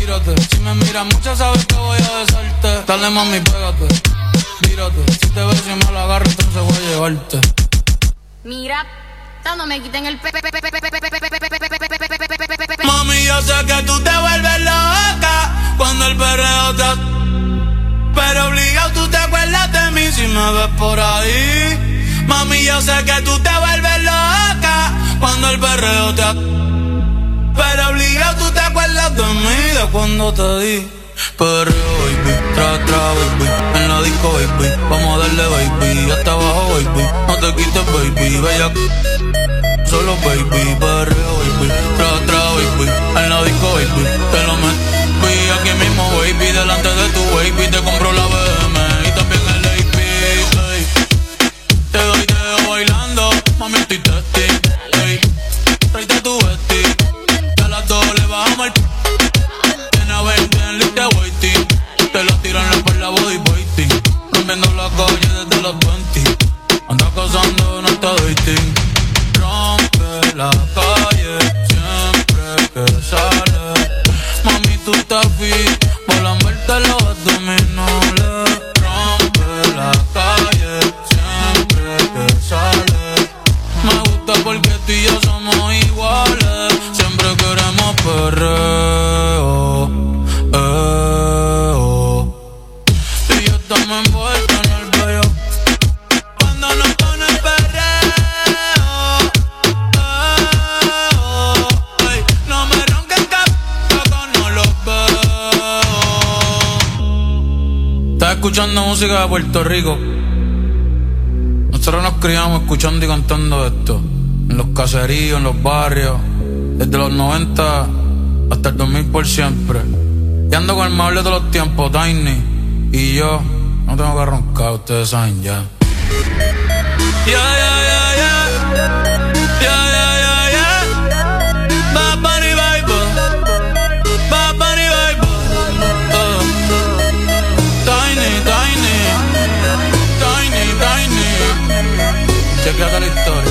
Mírate, si me miras mucho sabes que voy a besarte. Dale mami, pégate, mírate. Si te ves y me lo agarro, entonces voy a llevarte. Mira, no me quiten el Mami, yo sé que tú te vuelves loca cuando el perreo te... Pero obligado tú te acuerdas de mí si me ves por ahí. Mami, yo sé que tú te vuelves loca cuando el perreo te... Pero obligado tú te acuerdas de mí, de cuando te di. Perreo, baby, tra, baby, en la disco, baby, vamos a darle, baby, hasta abajo, baby, no te quites, baby, bella, solo, baby, perreo, baby, tra, baby, en la disco, baby, te lo metí aquí mismo, baby, delante de tu baby, te compro la BM y también el AP, ey. Te doy dedo bailando, mami, estoy testing, ey, tráete tu vesti, que a las dos le bajamos el te la tiran por la body waiting. Rompiendo la calle desde los 20. Anda cazando, no está dating. Rompe la calle siempre que sale. Mami, tú estás fit por lamberte los abdominales. Rompe la calle siempre que sale. Me gusta porque tú y yo somos iguales. Siempre queremos perreo. Estamos envueltos en el bello cuando nos pone el perreo. Ey, no me ronquen que no los veo. Estás escuchando música de Puerto Rico. Nosotros nos criamos escuchando y cantando esto en los caseríos, en los barrios, desde los 90 hasta el 2000 por siempre. Y ando con el mable de los tiempos, Tiny. Y yo no tengo que roncar, ustedes saben ya. Bad Bunny Bible, Bad Bunny Bible. Tiny. Chequeate la historia.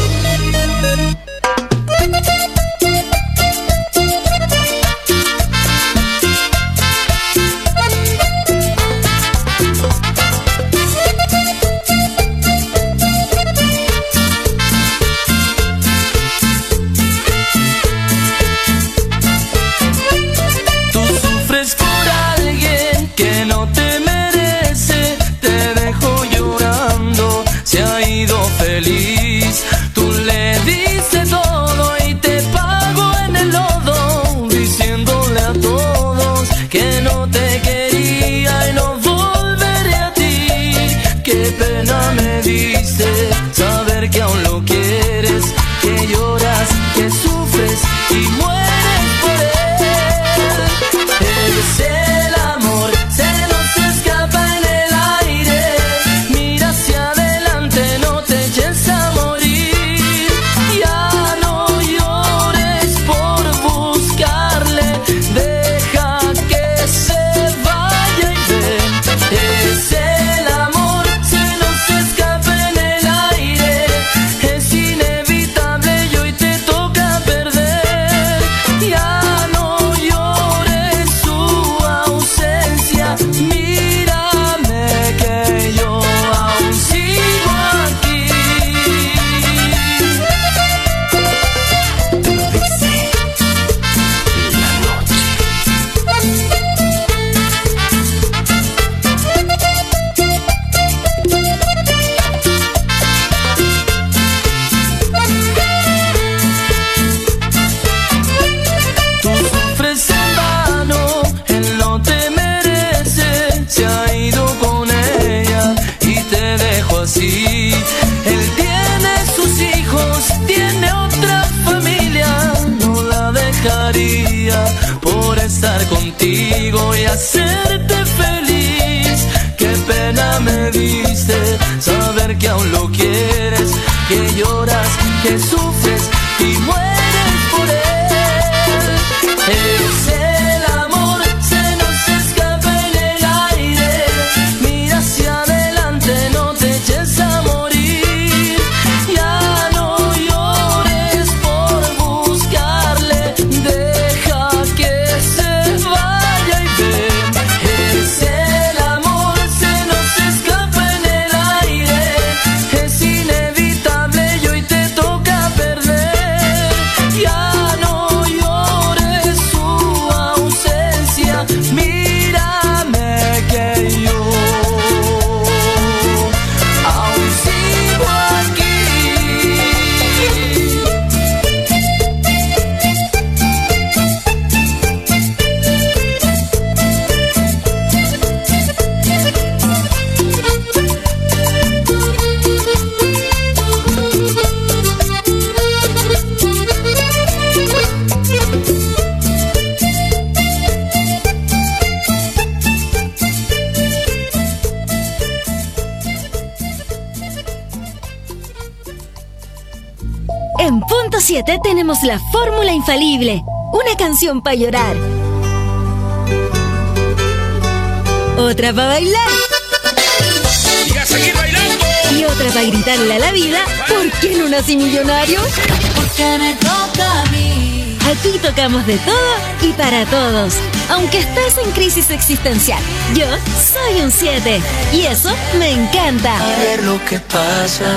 Feliz, tú le diste todo y te pago en el lodo, diciéndole a todos que no te quería y no volveré a ti. Qué pena me diste saber que aún lo quieres, que lloras, que sufres y mueres por él. Eres el amor, se nos escapa en el aire. Mira hacia adelante, no te eches a morir. Ya no llores por buscarle, deja que se vaya y ven. Es el amor, se nos escapa en el aire. Es inevitable y hoy te toca perder. Ya no llores su ausencia, mírame que yo aún sigo aquí. Te lo dice la noche. Tú sufres en vano, él no te merece. Se ha ido con ella y te dejó así. Él tiene sus hijos, tiene otra familia. No la dejaría por estar contigo y hacerte feliz. Qué pena me diste saber que aún lo quieres, que lloras, que sufres y mueres por él. Es el amor, se nos escapa en el aire. Mira hacia adelante, no te eches a morir. Ya no llores por buscarle, deja que se vaya 7 tenemos la fórmula infalible. Una canción para llorar. Otra para bailar. Y a seguir bailando. Y otra para gritarle a la vida: ¿por qué no nací millonario? Porque me toca a mí. Aquí tocamos de todo y para todos. Aunque estés en crisis existencial, yo soy un 7. Y eso me encanta. A ver lo que pasa.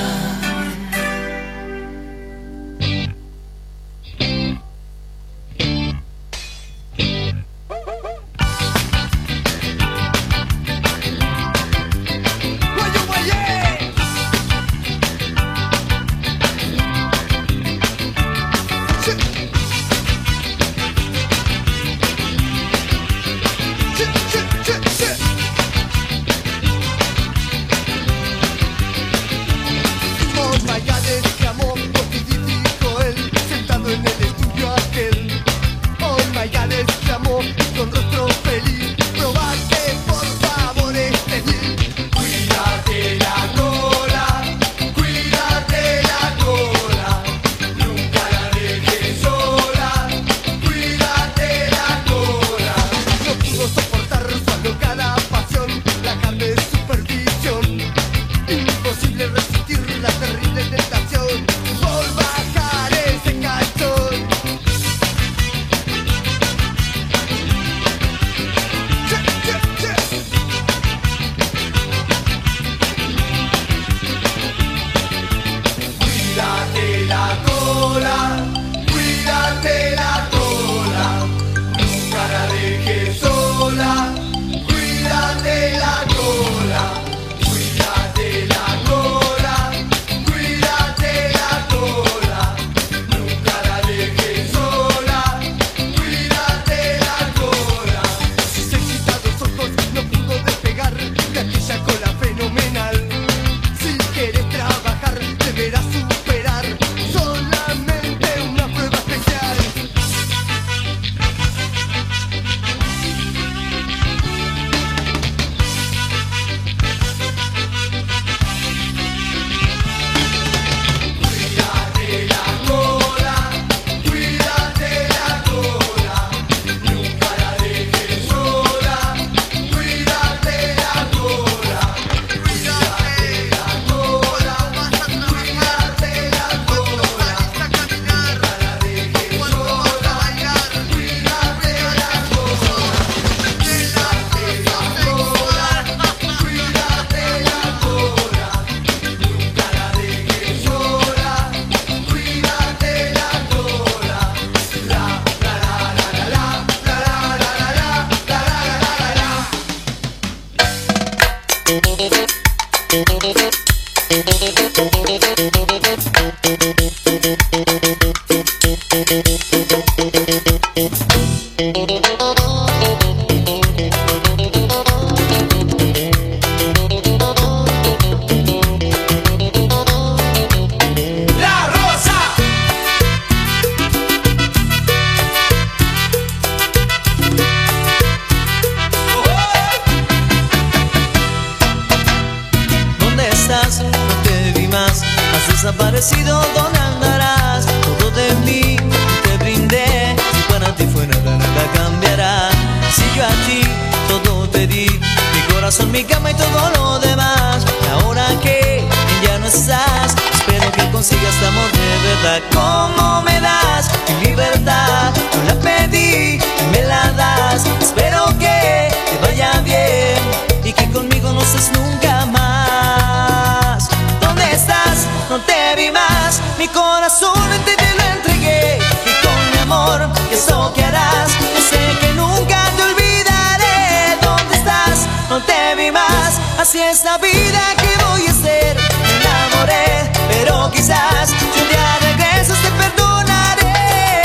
Así es la vida que voy a hacer. Me enamoré, pero quizás si un día regresas te perdonaré.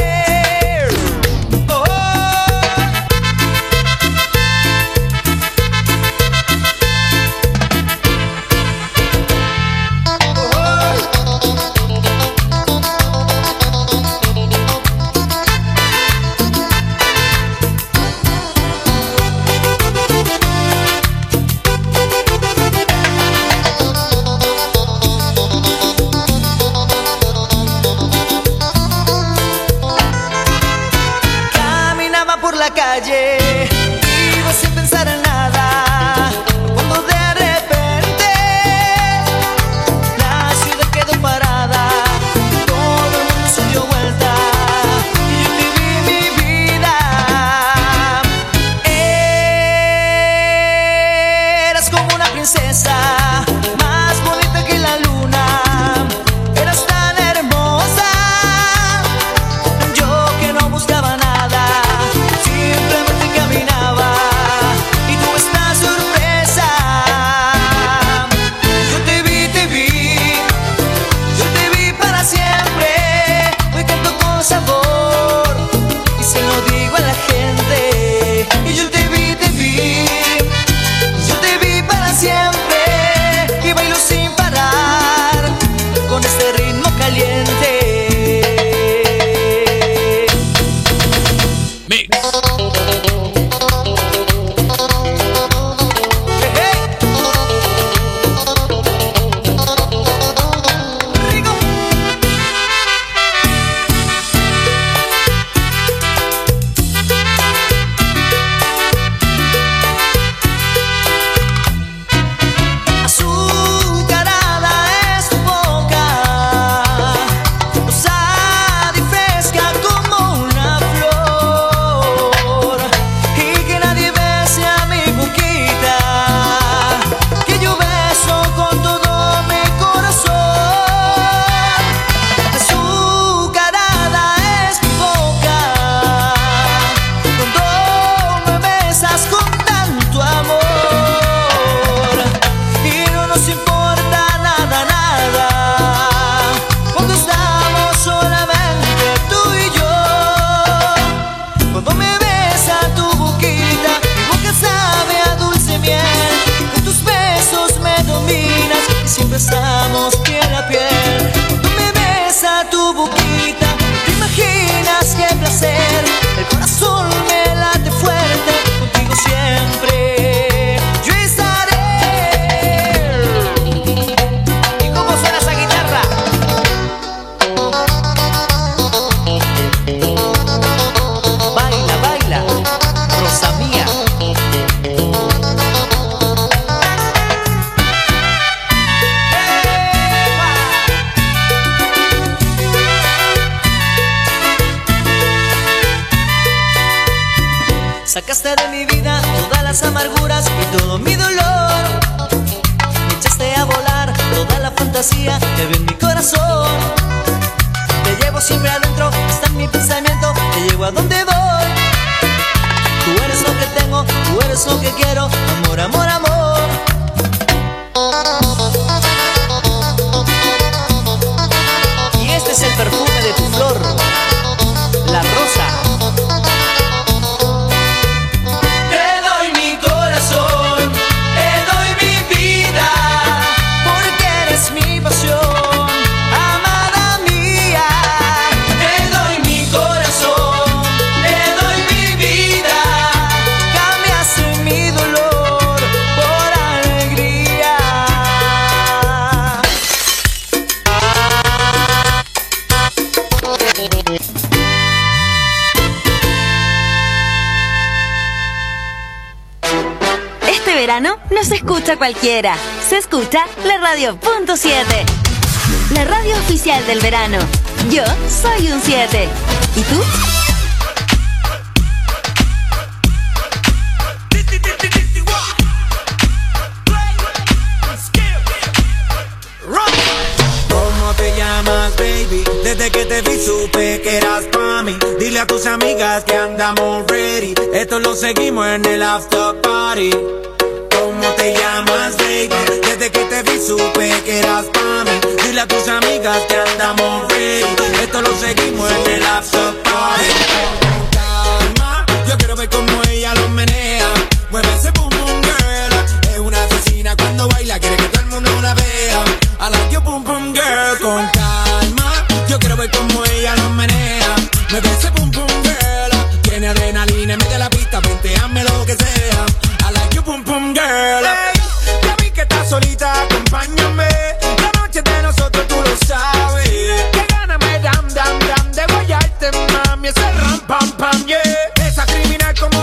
Oh. Iba sin pensar en nada, cuando de repente la ciudad quedó parada, todo el mundo se dio vuelta y yo viví mi vida. Eras como una princesa, más bonita que la luna. Eras tan hermosa, yo que no buscaba nada, simplemente caminaba y tuve esta sorpresa. Yo te vi para siempre. Hoy canto con sabor y se lo digo a la gente. Y yo te vi para siempre y bailo sin parar con este ritmo caliente. Mix. Rico. Azucarada es tu boca, rosada y fresca como una flor, y que nadie bese a mi boquita, que yo beso con todo mi corazón. Azucarada es tu boca, cuando me besas con tanto amor, y no nos importa nada, cuando estamos solamente tú y yo. Cuando me besa tu boquita, mi boca sabe a dulce miel, con tus besos me dominas y siempre estamos piel a piel. Cuando me besa tu boquita, te imaginas qué placer, el corazón me late fuerte, contigo siempre yo estaré. ¿Y cómo suena esa guitarra? Baila, baila, rosa mía. Sacaste de mi vida todas las amarguras y todo mi dolor. Me echaste a volar toda la fantasía que había en mi corazón. Te llevo siempre adentro, está en mi pensamiento, te llevo a donde voy. Tú eres lo que tengo, tú eres lo que quiero, amor, amor, amor. Y este es el perfume de tu flor, la rosa. Te doy mi corazón, te doy mi vida, porque eres mi pasión, amada mía. Te doy mi corazón, te doy mi vida, cambiaste mi dolor por alegría. Este verano no se escucha cualquiera, se escucha la radio .7, la radio oficial del verano. Yo soy un 7. ¿Y tú? ¿Cómo te llamas, baby? Desde que te vi supe que eras pa' mí. Dile a tus amigas que andamos ready. Esto lo seguimos en el after party. ¿Cómo te llamas, baby? Desde que te vi supe que eras pa' mí. Dile a tus amigas que andamos ready. Esto lo seguimos en el after party. Calma, yo quiero ver cómo ella lo menea. Mueve ese boom boom girl. Es una asesina cuando baila, quiere que todo el mundo la vea. I like your boom boom girl. Con calma, yo quiero ver cómo ella lo menea. Mueve ese boom boom girl. Tiene adrenalina en medio de la pista, venteame lo que sea. I like your boom boom girl. Hey, ya vi que estás solita, acompáñame. La noche de nosotros tú lo sabes. Que gana me dam dam dam de guayarte, mami. Ese ram pam pam, yeah. Esa criminal como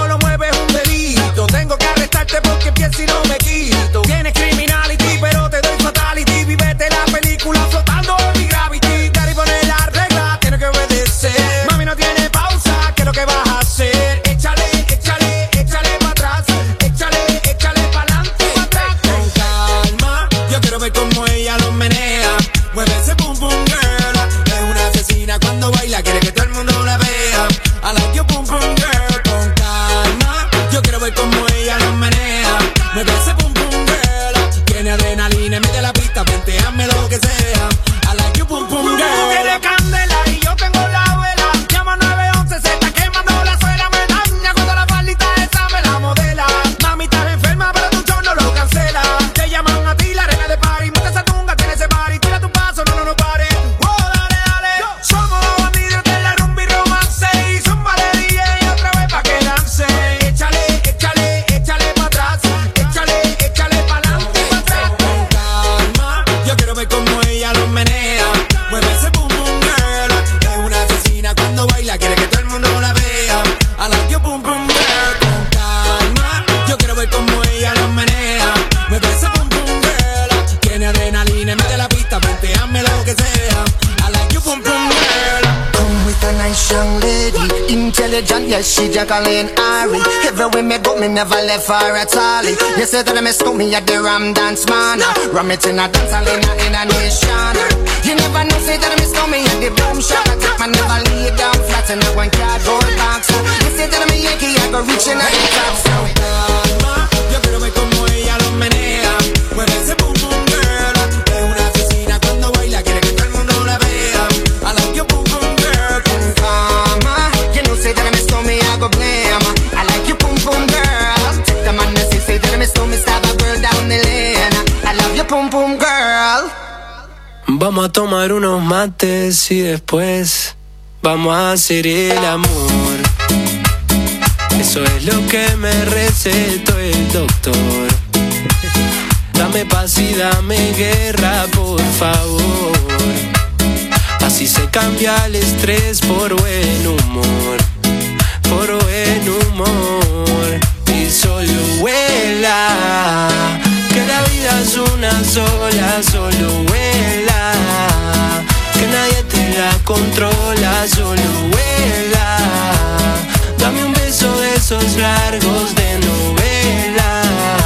girl, yes, she Jacqueline Ari. Everywhere me go, me never left her at all. You say that I miss me at the Ram Dance Man. Ram it in a dance hall in a nation. You never know, say that I miss me at the Boom Shop. I take my never lay down flat in a one cardboard box. You say that I'm a Yankee, I go reaching out the top. So yo quiero ver como ella lo menea. Mueve ese boom boom girl. Es una asesina cuando baila, quiere que todo el mundo la vea. I like your boom boom girl. Mama, you know say that I miss me, I go blame. I like your boom boom girl. Take the man and say that I miss me, stab a girl down the lane. I love your boom boom girl. Vamos a tomar unos mates y después vamos a hacer el amor. Eso es lo que me recetó el doctor. Dame paz y dame guerra, por favor. Así se cambia el estrés por buen humor. Por buen humor. Y solo vuela, que la vida es una sola, solo vuela. Que nadie te la controla, solo vuela. Dame un beso de esos largos de novela.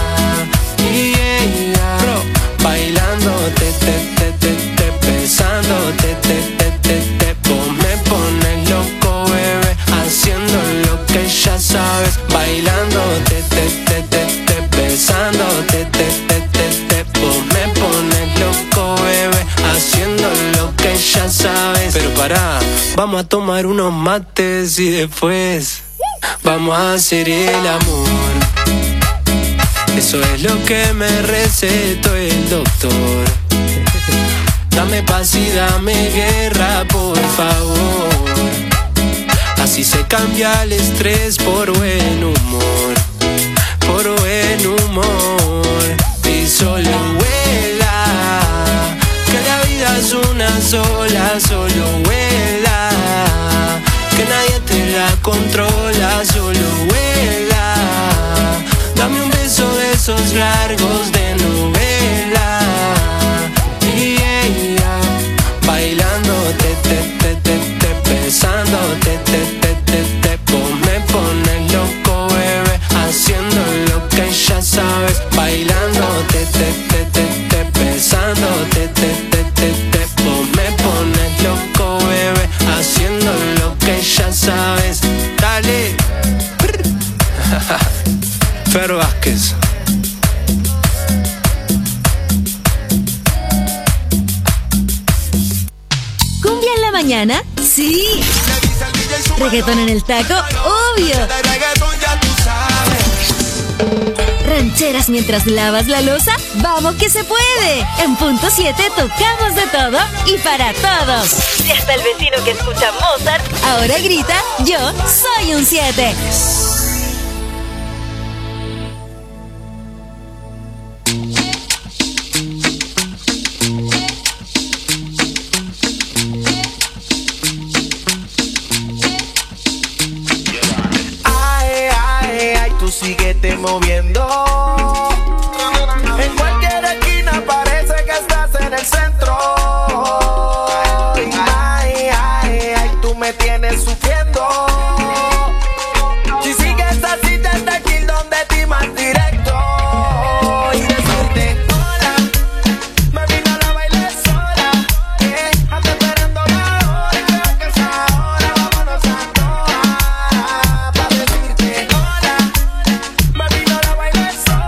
Yeah, bro, bailándote, besándote, vos me pones loco, bebé, haciendo lo que ya sabes. Bailándote, besándote, vos me pones loco, bebé, haciendo lo que ya sabes. Pero pará, vamos a tomar unos mates y después vamos a hacer el amor. Eso es lo que me recetó el doctor. Dame paz y dame guerra, por favor. Así se cambia el estrés por buen humor. Por buen humor. Y solo vuela, que la vida es una sola, solo vuela. Que nadie te la controla, solo vuela. Dame un beso de esos largos de novela. Yeah, bailándote, besándote, vos me pones loco, bebé, haciendo lo que ya sabes. Bailándote, besándote, vos me pones loco, bebé, haciendo lo que ya sabes. Dale. Fer Vázquez. ¿Cumbia en la mañana? Sí. ¿Reggaetón en el taco? Obvio. ¿Rancheras mientras lavas la loza? ¡Vamos que se puede! En Punto 7 tocamos de todo y para todos. Si hasta el vecino que escucha Mozart ahora grita, yo soy un 7. Síguete moviendo. En cualquier esquina parece que estás en el centro. Ay, ay, ay, tú me tienes sufriendo. Si sigues así desde aquí donde ti más directo. Y decirte hola, baby, no la bailes sola. Ando esperando la hora, que es ahora, vámonos a toa. Pa' decirte hola, baby, no la bailes sola.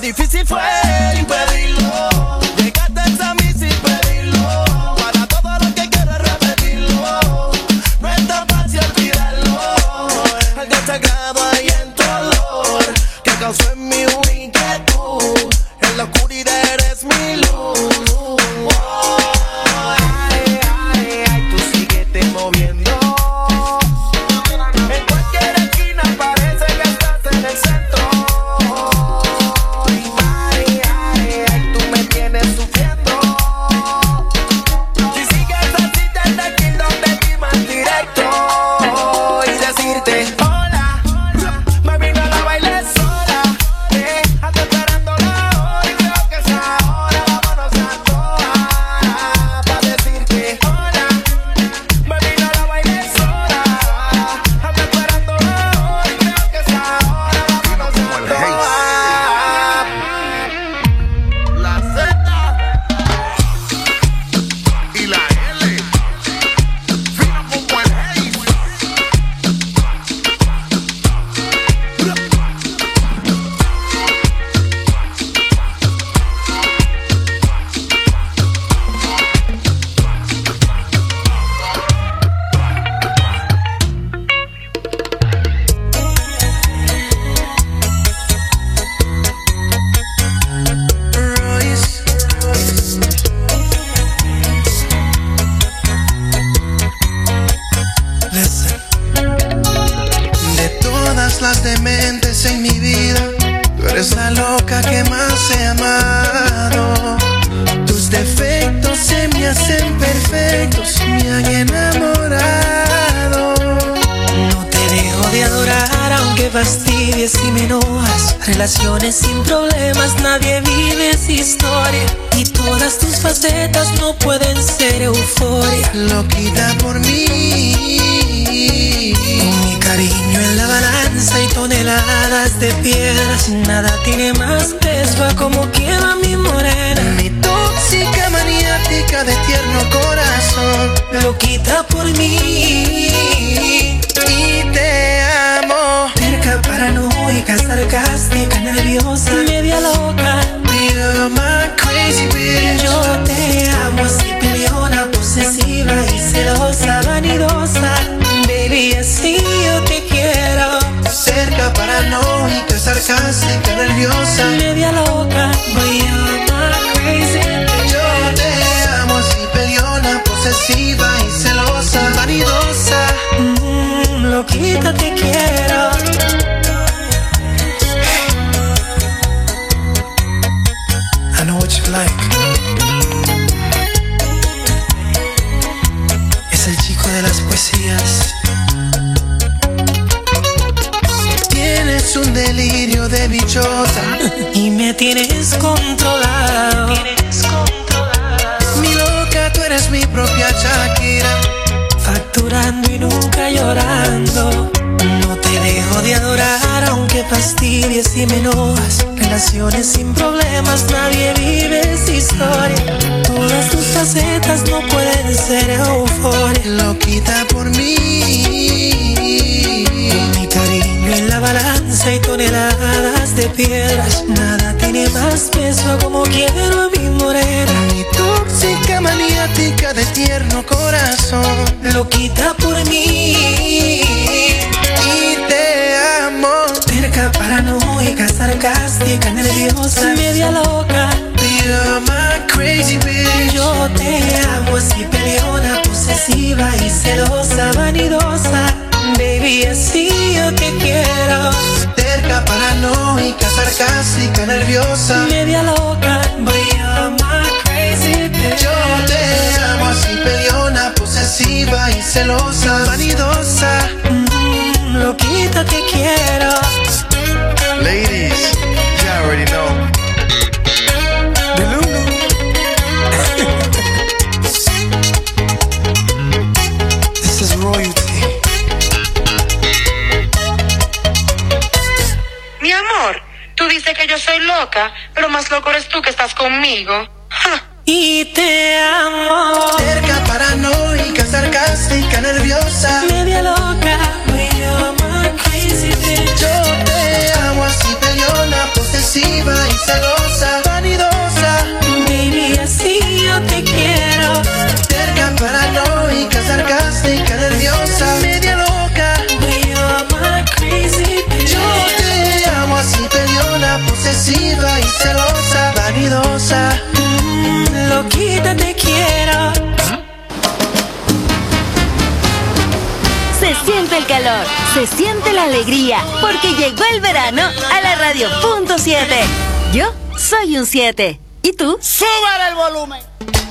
difícil fue impedirlo. Llegaste a mí sin pedirlo. Para todo lo que quieras repetirlo. No es tan fácil olvidarlo. Algo sagrado hay en tu olor que causó en mí una inquietud. En la oscuridad eres mi luz. Ay, ay, ay, tú síguete moviendo. En cualquier esquina parece que estás en el centro. Ay, ay, ay, tú me tienes sufriendo. Si sigues así desde aquí donde ti más directo y decirte hola, me vino a la baile sola. Ando esperando la hora y creo que es ahora. Vámonos a todas pa' decirte hola, me vino a la baile sola. Ando esperando la hora y creo que es ahora. Vámonos a todas. La Z y la L, fina como el Haze. De todas las dementes en mi vida, tú eres la loca que más he amado. Tus defectos se me hacen perfectos, me han enamorado. No te dejo de adorar aunque fastidies y me enojas. Relaciones sin problemas, nadie vive esa historia. Y todas tus facetas no pueden ser euforia. Loquita por mí, Con mi cariño en la balanza y toneladas de piedras, nada tiene más peso a como quiero a mi morena. mi tóxica maniática de tierno corazón. Loquita por mí, Y te amo. terca, paranoica, sarcástica, nerviosa, media loca. You're my crazy bitch. Yo te amo así, peleona, posesiva y celosa, vanidosa. Baby, así yo te quiero. Cerca, paranoica, sarcástica, nerviosa. Media loca, boy, you're my crazy bitch. Yo te amo así, peleona, posesiva y celosa, vanidosa. Loquita te quiero. I know what you like. Es el chico de las poesías. Tienes un delirio de bichota. Y me tienes controlado. Mi loca, tú eres mi propia Shakira. Facturando y nunca llorando. No te dejo de adorar aunque fastidies y me enojas. Relaciones sin problemas, nadie vive esa historia. Todas tus facetas no pueden ser euforia. Loquita por mí. Mi cariño en la balanza y toneladas de piedras, nada tiene más peso como quiero a mi morena. Mi tóxica maniática de tierno corazón. Loquita por mí, Y te amo. terca, paranoica, sarcástica, nerviosa, media loca. You're my crazy bitch. Yo te amo así, peleona, posesiva y celosa, vanidosa. Baby, así yo te quiero. Terca, paranoica, sarcástica, nerviosa. Media loca, boy, you're my crazy bitch. Yo te amo así, peleona, posesiva y celosa, vanidosa. Loquita te quiero. Ladies, you already know. Delulu. This is royalty. Mi amor, tú dices que yo soy loca, pero más loco eres tú que estás conmigo. Ja. Y te amo. Terca, paranoica, sarcástica, nerviosa. Media loca, boy, you're my crazy bitch. Yo te amo así, peleona, posesiva y celosa, vanidosa. Baby, así yo te quiero. Terca, paranoica, sarcástica, nerviosa, media loca. You are my crazy bitch. Yo te amo así, peleona, posesiva y celosa, vanidosa. Loquita te quiero. Se siente el calor, se siente la alegría, porque llegó el verano a la radio punto 7. Yo soy un 7. ¿Y tú? ¡Súbale el volumen!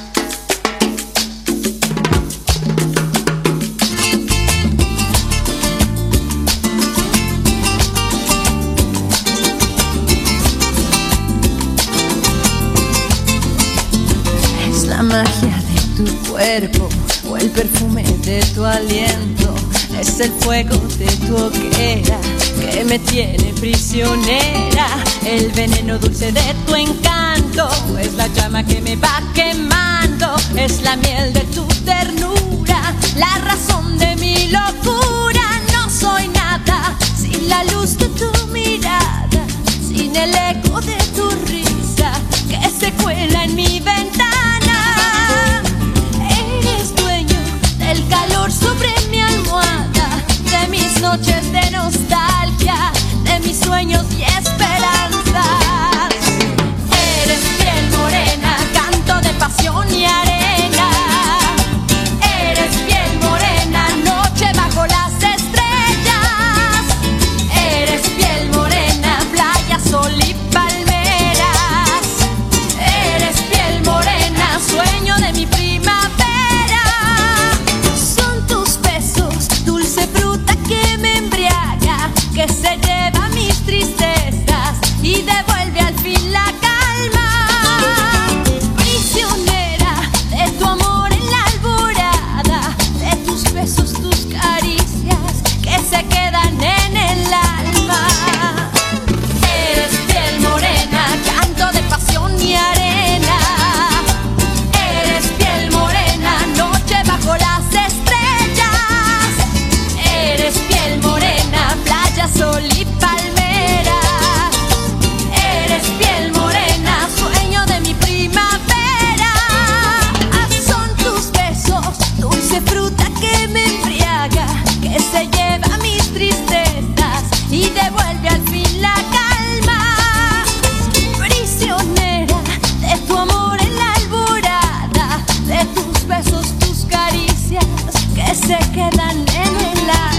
Es la magia de tu cuerpo o el perfume de tu aliento. Es el fuego de tu hoguera que me tiene prisionera. El veneno dulce de tu encanto es la llama que me va quemando. Es la miel de tu ternura, la razón de mi locura. No soy nada sin la luz de tu mirada, sin el eco de tu risa que se cuela en mi ventana. Eres dueño del calor sobre mi almohada, de mis noches de nostalgia, de mis sueños y esperanzas. Eres piel morena, canto de pasión y arena. Eres piel morena, noche bajo las estrellas. Eres piel morena, playa, sol y palmeras. Eres piel morena, sueño de mi primavera. Son tus besos, dulce fruta que me embriaga, que se lleva mis tristezas y devuelve al fin la calma. Prisionera de tu amor en la alborada, de tus besos, tus caricias que se quedan en el alma. Eres piel morena, canto de pasión y arena. Eres piel morena, noche bajo las estrellas. Eres piel morena, playa, sol y palmeras. Eres piel morena, sueño de mi primavera. Son tus besos, dulce fruta que me embriaga, que se lleva mis tristezas y devuelve al fin la calma. Prisionera de tu amor en la alborada, de tus besos, tus caricias que se quedan en el alma.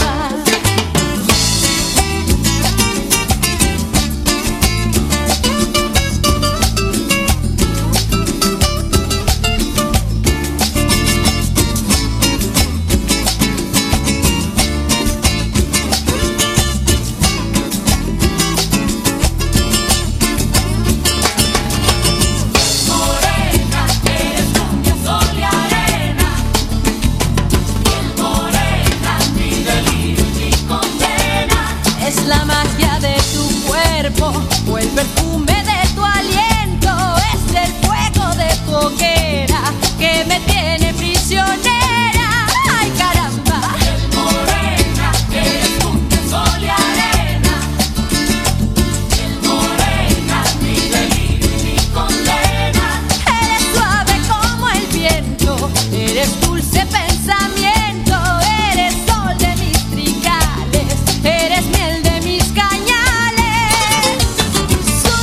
Morena, eres cumbia, sol y arena. Piel morena, mi delirio y mi condena. Es la magia de tu cuerpo o el perfume de tu aliento. Es el fuego de tu hoguera que me tiene prisionera. ¡Ay, caramba! Piel morena, eres cumbia, sol y arena. Piel morena, mi delirio y mi condena. Eres suave como el viento, eres dulce pensamiento. Eres sol de mis trigales, eres miel de mis cañales.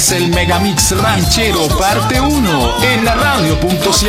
es el Megamix Ranchero parte 1 en la radio.7.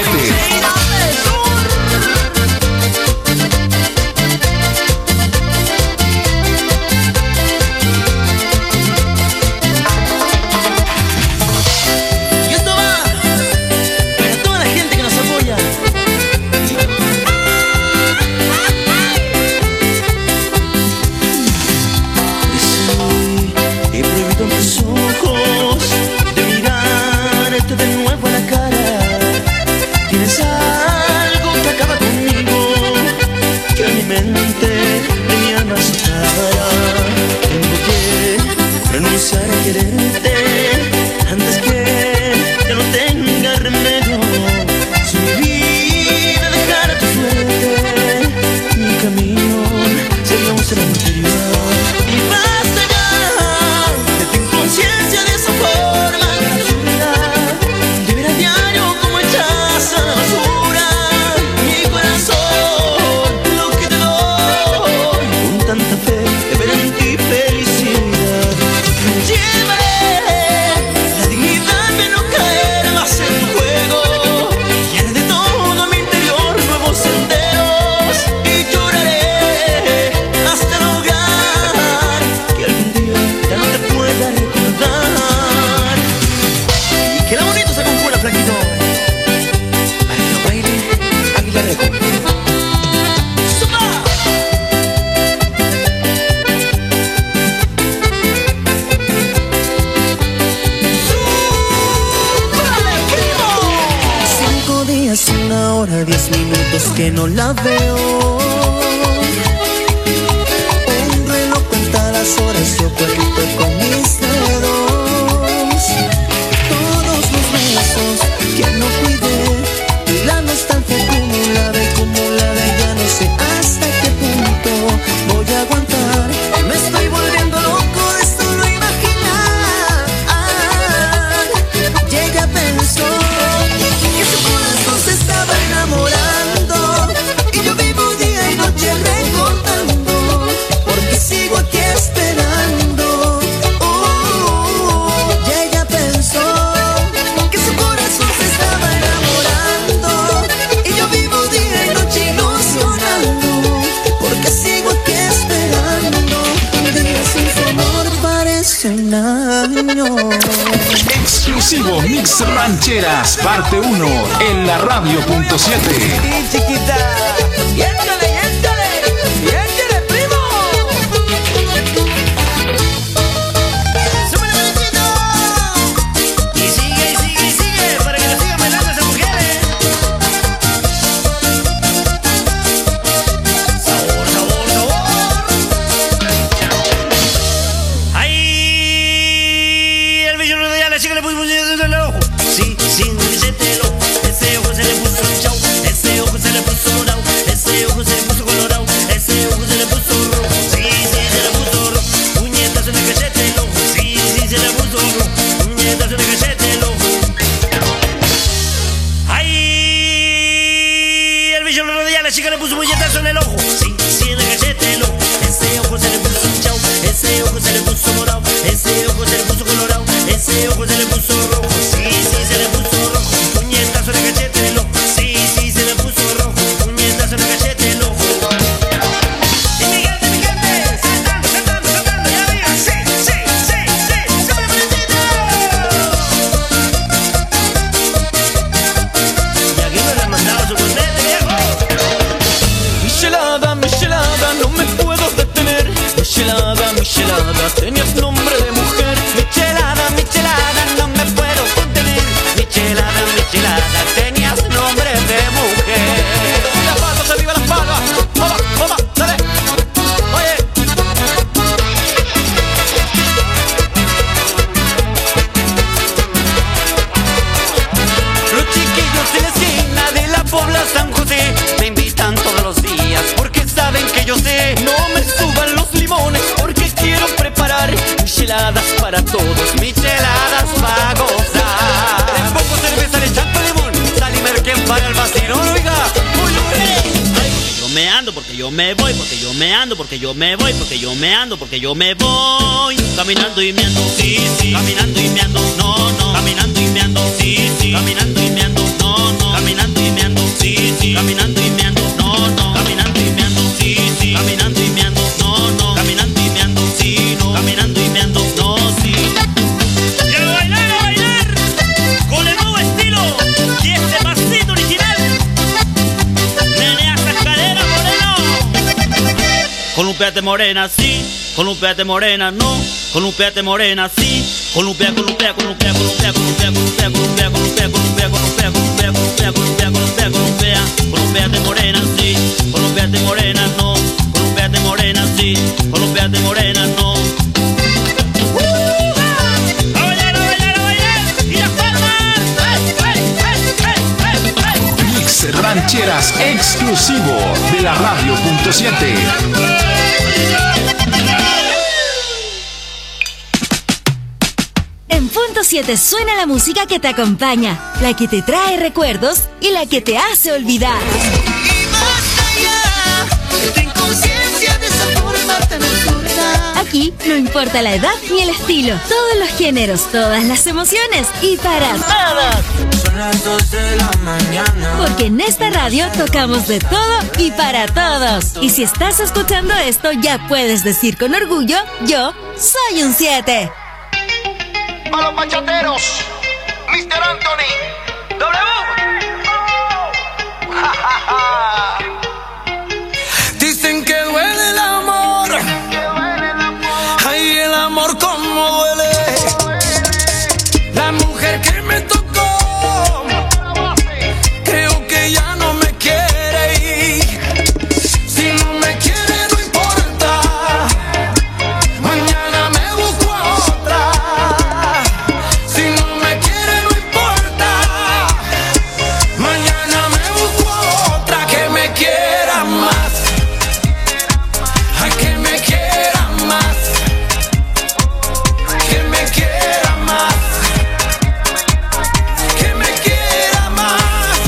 Que no la veo. Un reloj cuenta las horas, yo cuento con mis dedos. Todos los besos que no cuidé, y la nostalgia acumulada y acumulada, ya no sé hasta qué punto voy a aguantar. Me estoy volviendo loco de solo imaginar. Y ella pensó que su corazón se estaba enamorando. Recordando, porque sigo aquí esperando. Y ella pensó que su corazón se estaba enamorando, y yo vivo día y noche ilusionando, porque sigo aquí esperando. Un día sin su amor parece un año. Exclusivo Mix Rancheras parte 1 en la radio.7. Chiquita, tenías nombre de mujer. Michelada, michelada, no me puedo contener. Michelada, michelada, tenías nombre de mujer. Las palmas, arriba las palmas. Vamos, vamos, dale. Oye. Los chiquillos de la esquina de la Pobla San José me invitan todos los días porque saben que yo sé. No me suban los limones porque quiero preparar yo me voy, porque yo me ando, porque yo me voy, porque yo me ando, porque yo me voy. Caminando y meando, sí, sí. Caminando y meando, no, no. Caminando y meando, sí, sí. Caminando y meando, no, no. Caminando y meando, sí, sí. Caminando y meando, no, no. Caminando y meando, sí, sí. Caminando y meando, no, no. Caminando y meando, sí, no. Caminando y meando, no, sí. Y a bailar con el nuevo estilo y este pasito original. Menea esa cadera, moreno. Columpiate morena, sí. Columpiate morena, no. Columpiate morena, sí. Columpia, columpia, columpia, columpia, columpia, columpia, columpia, columpia, columpia, columpia, columpia, columpia, columpia, columpia, columpia. Columpiate morena, sí. Columpiate morena, no. Columpiate morena, sí. Columpiate morena, no. A bailar, a bailar, a bailar. Y las palmas. Mix Rancheras exclusivo de la Radio.7. En Punto 7 suena la música que te acompaña, la que te trae recuerdos y la que te hace olvidar. Y más allá, ten conciencia de esa forma tan absurda. Aquí no importa la edad ni el estilo, todos los géneros, todas las emociones y para todos. Son las 2 de la mañana. Porque en esta radio tocamos de todo y para todos. Y si estás escuchando esto, ya puedes decir con orgullo, yo soy un 7. A los bachateros, Mr. Anthony, W. Dicen que duele el amor. Ay, el amor como duele. La mujer que me tocó, creo que ya no me quiere ir. Si no me quiere no importa, mañana me busco a otra. Si no me quiere no importa, mañana me busco a otra que me quiera más. Ay, que me quiera más, que me quiera más, que me quiera más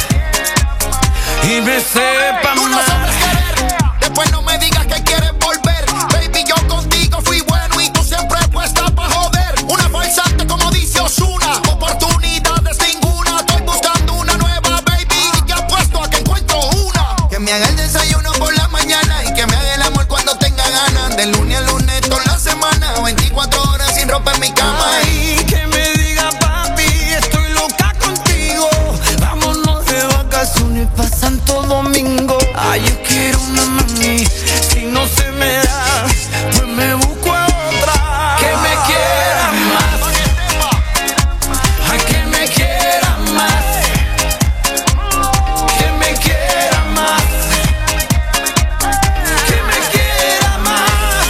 y me sepa Tú no más. sabes querer, después no me digas que quieres volver. Baby, yo contigo fui bueno y tú siempre puesta pa' joder. Una falsante como dice Ozuna, oportunidades ninguna. Estoy buscando una nueva, baby, y ya apuesto a que encuentro una. Que me haga el desayuno por la mañana y que me haga el amor cuando tenga ganas. De lunes a lunes toda la semana, 24 horas sin ropa en mi cama. Ay, que me diga papi, estoy loca contigo. Vámonos de vacaciones pa' Santo Domingo. Ay, yo quiero una mami, si no se me da, pues me busco a otra. Que me quiera más, ay, que me quiera más, que me quiera más, que me quiera más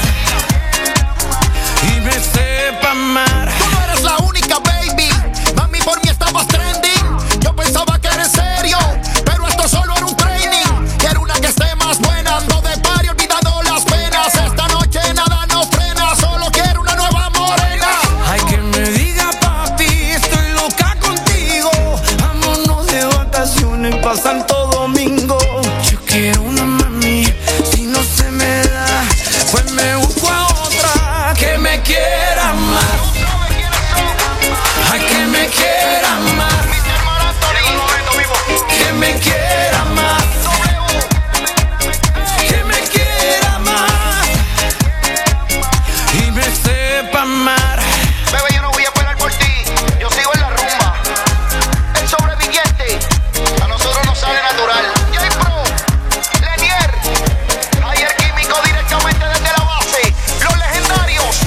y me sepa amar. Tú no eres la única, baby. Mami, por mí estabas trending. Yo pensaba que eres serio, pero esto solo era un training. Quiero una que esté más buena. Ando de party, olvidando las penas. Esta noche nada nos frena. Solo quiero una nueva morena. Ay, que me diga papi, estoy loca contigo. Vámonos de vacaciones pa' Santo Domingo. Yo quiero una mami, si no se me da, pues me busco a otra que me quiera más. Ay, que me quiera más, que me quiera más, que me quiera más y me sepa amar. Bebé, yo no voy a esperar por ti. Yo sigo en la rumba. El sobreviviente a nosotros nos sale natural. J-Pro, Lenier, Ayer Químico directamente desde la base. Los legendarios.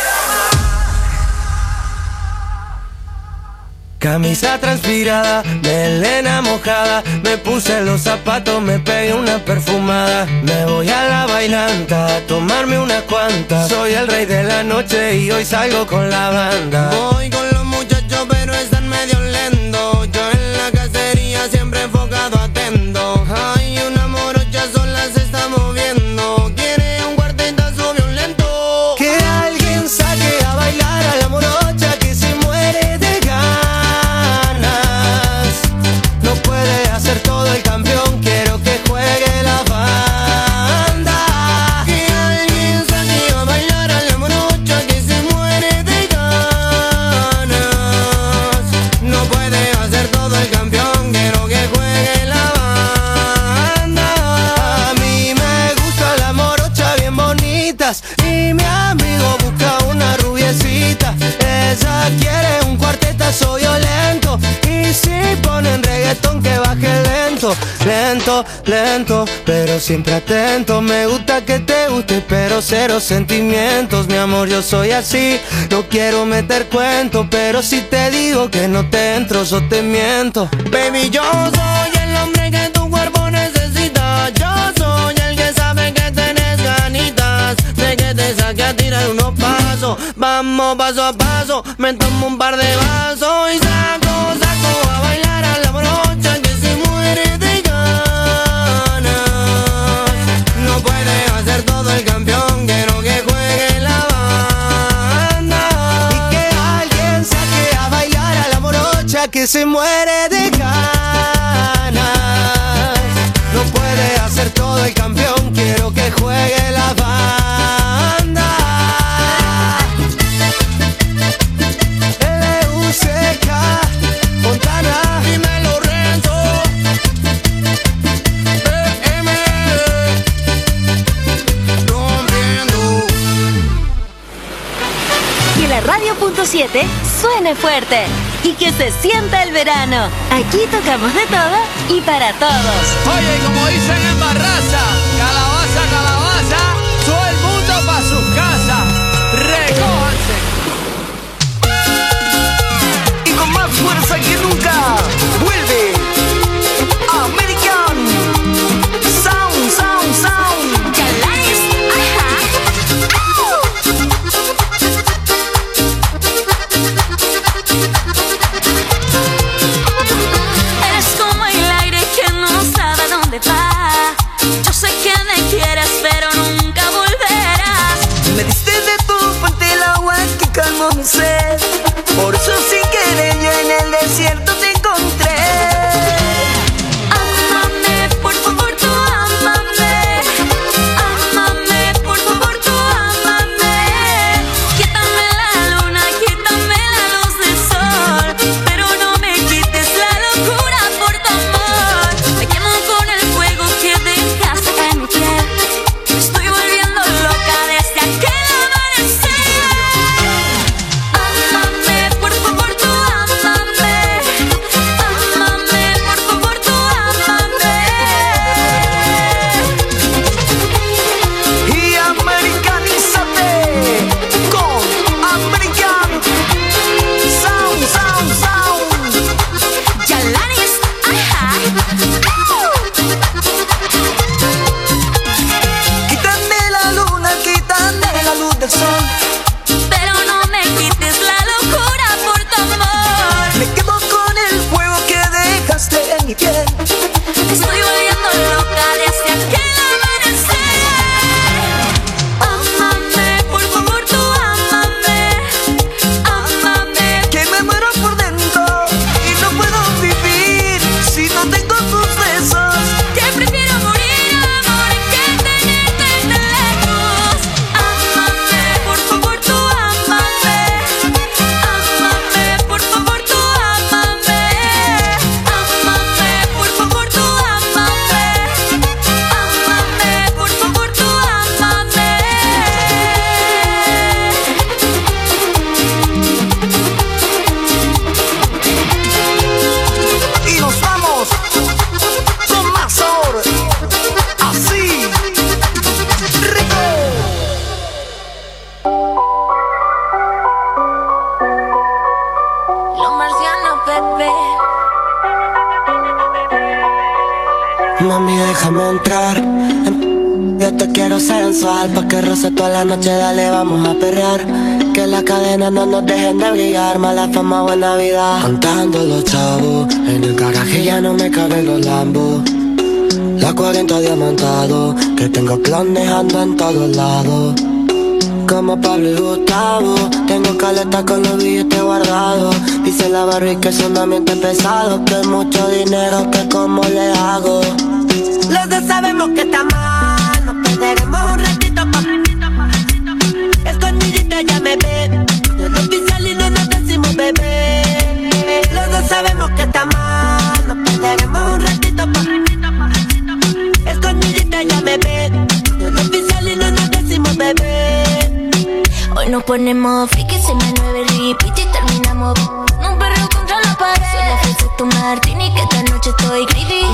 Camisa transpirada, melena mojada, me puse los zapatos, me pegué una perfumada. Me voy a la bailanta a tomarme unas cuantas. Soy el rey de la noche y hoy salgo con la banda. Voy con los muchachos pero están medio lentos. Yo en la cacería siempre enfocado atento. Hay una morocha sola se está moviendo. Quiere un cuartetazo violento. Que alguien saque a bailar a la morocha que se muere de ganas. No puede hacer todo el campeón, quiero que juegue la banda. lento, lento, lento, pero siempre atento. Me gusta que te guste, pero cero sentimientos. Mi amor, yo soy así, no quiero meter cuento, pero si te digo que no te entro, yo te miento. Baby, yo soy el hombre que tu cuerpo necesita. Yo soy el que sabe que tenés ganitas de que te saque a tirar unos pasos. Vamos paso a paso, me tomo un par de vasos y saco a bailar a la brocha que se muere de ganas. No puede hacer todo el campeón, quiero que juegue la banda. Y que alguien saque a bailar a la brocha que se muere de ganas. No puede hacer todo el campeón, quiero que juegue la banda. L.U.C.K. Montana, dímelo Renzo. BM rompiendo. Que la radio.7 suene fuerte y que se sienta el verano. Aquí tocamos de todo y para todos. Oye, como dicen en Barraza, calabaza, calabaza, todo el mundo pa' sus casas. Recójanse. Y con más fuerza que nunca, vuelve American Sound, Sound, Sound. Chalanes, ajá. Eres como el aire que no sabe dónde va. Yo sé que me quieres, pero nunca volverás. Me diste de tu fuente el agua que calmó mi sed. Por eso sin querer yo en el desierto te encontré. Ámame, por favor, tú ámame. Ámame, por favor, tú ámame. Quítame la luna, quítame la luz del sol, pero no me quites la locura por tu amor. Me quemo con el fuego que dejaste en mi piel. Me estoy volviendo loca desde aquel amanecer. Ámame, por favor, tú ámame. Ámame, por favor, tú ámame. Y americanízate con American Sound, Sound, Sound. Chalanes, ajá. Quítame la luna, quítame la luz del sol, Pero no me quites la locura por tu amor. me quedo con el fuego que dejaste en mi piel. Me estoy volviendo loca desde aquel amanecer. Ámame, por favor, tú ámame. Ámame. Que me muero por dentro y no puedo vivir si no tengo tus besos. Que prefiero morir, amor, que tenerte tan lejos. Ámame, por favor, tú ámame. Ámame, por favor, tú ámame. Ámame, por favor, tú ámame. Ámame, por favor, tú ámame. Y nos vamos con más sabor, así, rico. Los marcianos, bebé. Mami, déjame entrar. Yo te quiero sensual, pa' que roce toda la noche, dale, vamos a perrear. Que las cadenas no nos dejen de brillar, mala fama, buena vida. Contando los chavos, en el garaje ya no me caben los lambos. La 40 diamantado, que tengo clones, ando en todos lados. Como Pablo y Gustavo, tengo caleta con los billetes guardados. Dice la Barbie que es un ambiente pesado, que es mucho dinero, que cómo le hago. Los dos sabemos que está mal, nos perderemos un ratito pa'. Escondidita ya me ve, yo no oficial y no nos decimos bebé. Los dos sabemos que está mal, nos perderemos un ratito pa'. Escondidita ya me ve, yo no oficial y no nos decimos bebé. Hoy nos ponemos friki, se me nueve repeat y terminamos. Un perro contra la pared. Solo ofrece tu martini que esta noche estoy greedy. No llevo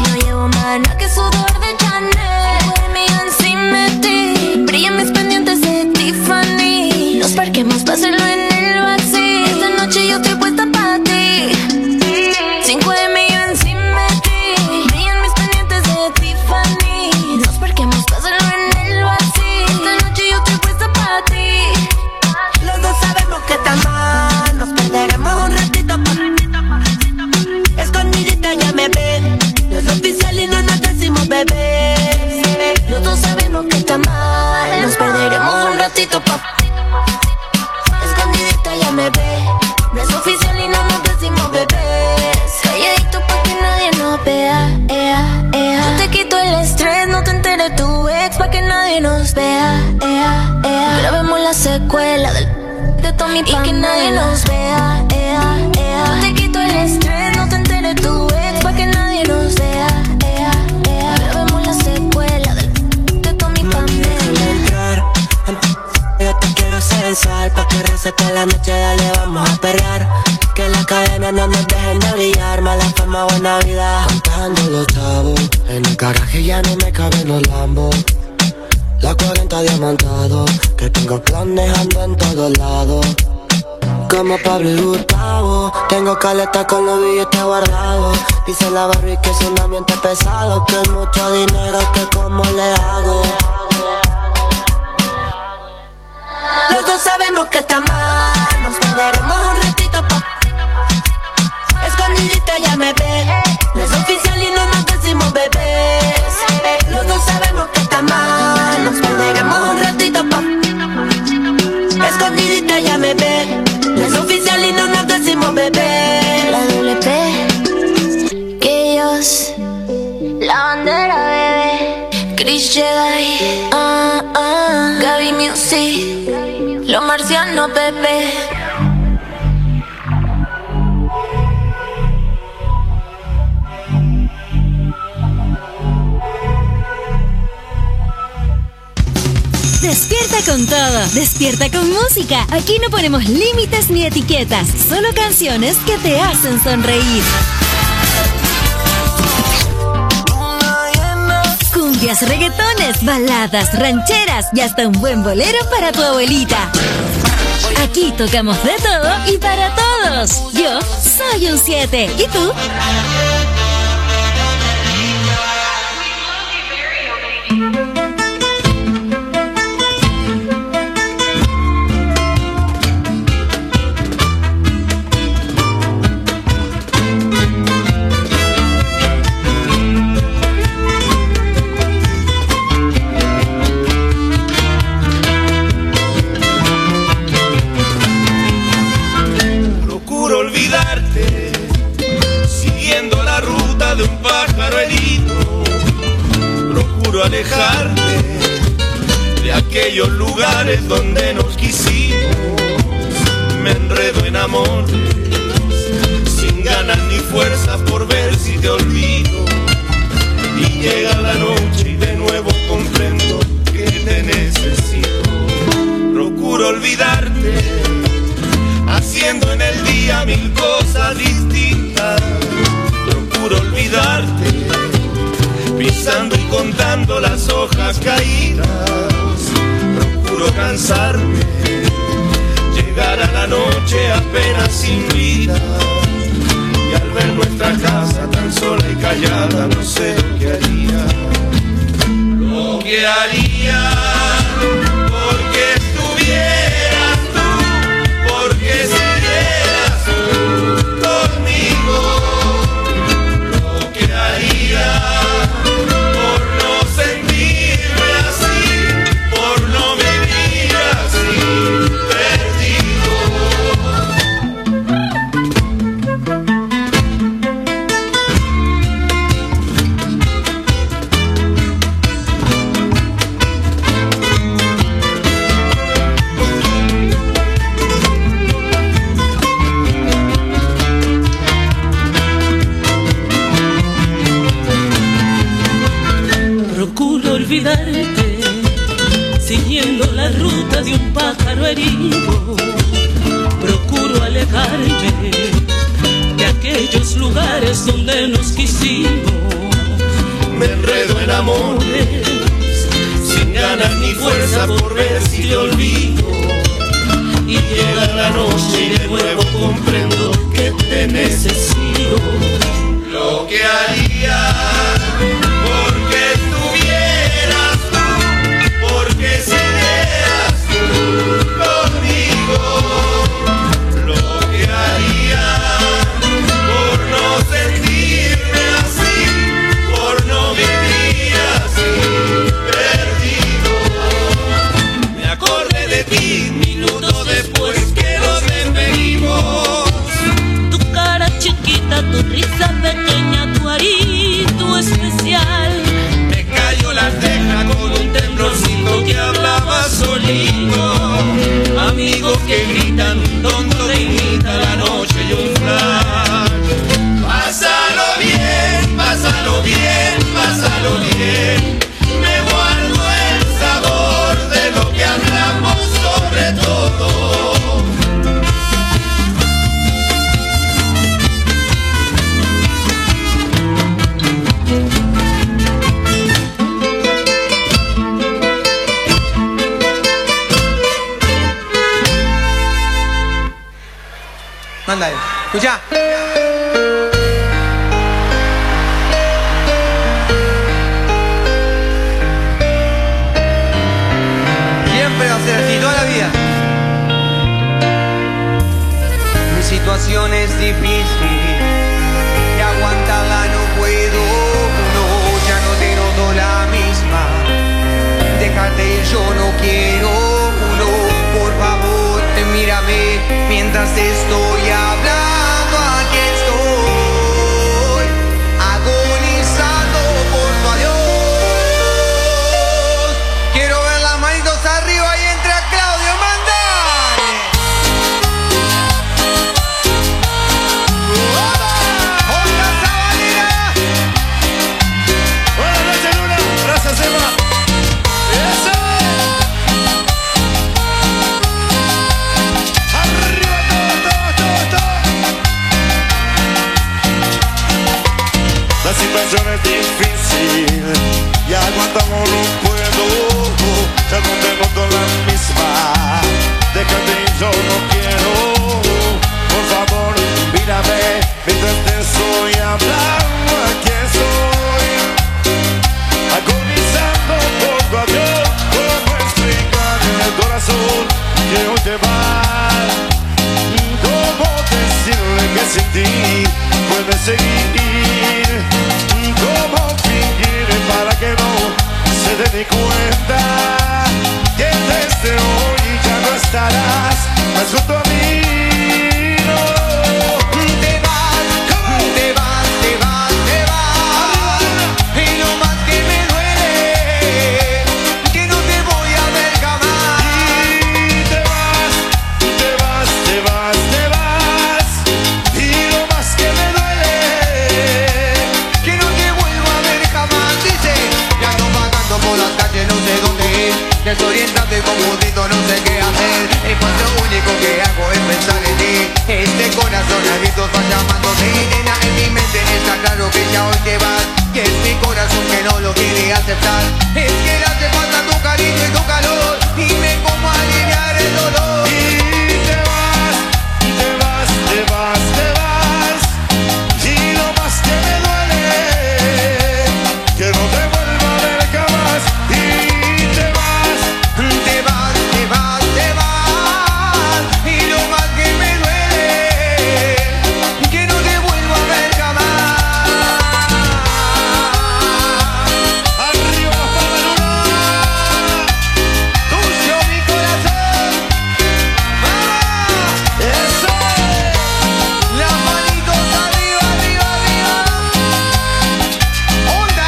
humana que sudor de Chanel. De mí encima de ti, brillan mis pendientes de Tiffany. Nos parquemos para hacerlo en el backseat. Esta noche yo estoy puesta para ti. 5 de mí encima de ti, brillan mis pendientes de Tiffany. Nos parquemos para hacerlo en el backseat. Esta noche yo estoy puesta para ti. Los dos sabemos que está mal, nos perderemos un ratito escondidita ya me ve. No es oficial y no nos decimos bebé. Los dos sabemos que está mal, nos perderemos un ratito escondidita ya me ve. No es oficial y no nos decimos bebés. Calladito pa' que nadie nos vea, Yo te quito el estrés, no te entere tu ex pa' que nadie nos vea, Grabemos la secuela de Tommy y que nadie nos vea, Yo te quito el estrés, no te entere tu ex pa' que nadie nos vea, Grabemos la secuela de Tommy Pamela. Yo te quiero sensual, pa' que recete la noche, dale, vamos a perrear. Que las cadenas no nos dejen de brillar, mala fama, buena vida. Contando los chavos, en el garaje ya no me caben los lambos. La 40 diamantado, que tengo planes, ando en todos lados. Como Pablo y Gustavo, tengo caleta con los billetes guardados. Dice la Barbie que es un ambiente pesado, que es mucho dinero, que cómo le hago. Los dos sabemos que está mal, nos perderemos un ratito escondidita ya me ve. No es oficial y no nos decimos bebés. Los dos sabemos que está mal, nos perderemos un ratito escondidita ya me ve. No es oficial y no nos decimos bebés. La doble P, que ellos, la bandera bebé, Chris Jedi, Gaby Music, los marcianos bebé. Despierta con todo, despierta con música. Aquí no ponemos límites ni etiquetas, solo canciones que te hacen sonreír. Cumbias, reggaetones, baladas, rancheras y hasta un buen bolero para tu abuelita. Aquí tocamos de todo y para todos. Yo soy un 7. ¿Y tú? Alejarte de aquellos lugares donde nos quisimos. Me enredo en amores sin ganas ni fuerza por ver si te olvido. Y llega la noche y de nuevo comprendo que te necesito. Procuro olvidarte, haciendo en el día mil cosas distintas. Procuro olvidarte, pisando y contando las hojas caídas. Procuro cansarme, llegar a la noche apenas sin vida. Y al ver nuestra casa tan sola y callada, no sé lo que haría. Lo que haría porque estuvieras tú, porque siguieras tú conmigo. Lo que haría siguiendo la ruta de un pájaro herido. Procuro alejarme de aquellos lugares donde nos quisimos. me enredo en amores, sin ganas ni fuerza por ver si te olvido. Y llega la noche y de nuevo comprendo que te necesito. Lo que haría porque estuvieras tú, porque serías tú conmigo. Lo que haría por no sentirme así, por no vivir así, perdido. Me acordé de ti minutos después que nos despedimos. Tu cara chiquita, tu risa pequeña, tu arito especial. Me cayó la ceja con un temblorcito que hablaba solito. Amigos que gritan, tonto que imita la noche y un flash. Pásalo bien, pásalo bien, pásalo bien. Me guardo el sabor de lo que hablamos sobre todo. Mándale, escucha. Siempre va a ser así, toda la vida. Mi situación es difícil, de aguantarla no puedo, no, ya no te noto la misma. Déjate ir, yo no quiero, no, por favor, mírame mientras estoy hablando, aquí estoy, agonizando por tu adiós. Quiero ver las manitos arriba y entre a Claudio, mandale. ¡Otra sabanera! Buenas noches, Luna. Gracias, Emma. ¡Eso! La situación es difícil y aguantamos no puedo, ya no te noto la misma. Déjate y yo no quiero, por favor mírame mientras te estoy hablando, aquí estoy, agonizando por tu adiós. ¿Cómo explicar el corazón que hoy te va? ¿Cómo decirle que sin ti puedes seguir? ¿Cómo fingir para que no se dé ni cuenta que desde hoy ya no estarás más junto a mí?